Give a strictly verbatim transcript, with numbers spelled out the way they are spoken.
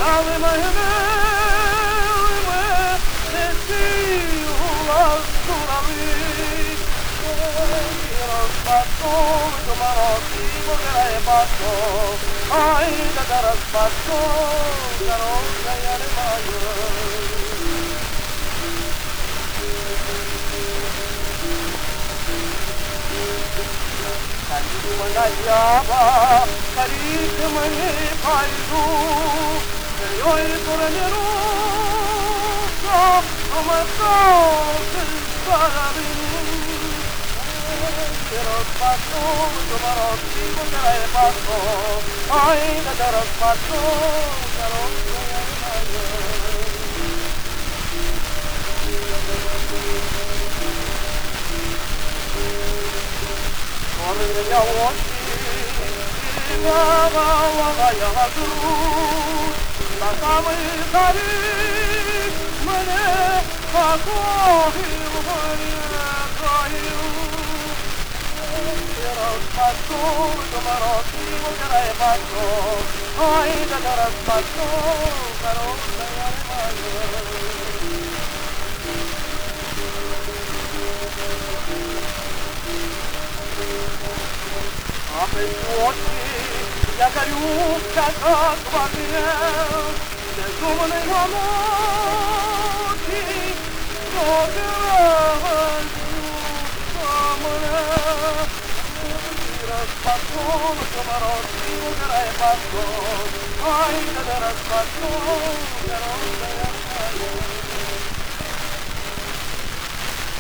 Ay, da da da spazio, caro, caiare mai. Kali manayaba, kali kemane paidu, kayoi koranero, sa amato silsarabin. Pero paso, tomaro tigo caray paso, ay nadaro paso, caro Corre ya woshi, ina wa wa ya tu, la kami kari, mane paso hi hi Passo, tomaro tigo caray paso, ay nadaro paso, caro caiare mai. Apri gli occhi, gli acariucca l'acqua del giovane amore, giocherà il suo amore. Spazzone, camarotti, giocherai passo, ai da da spazzone, caro,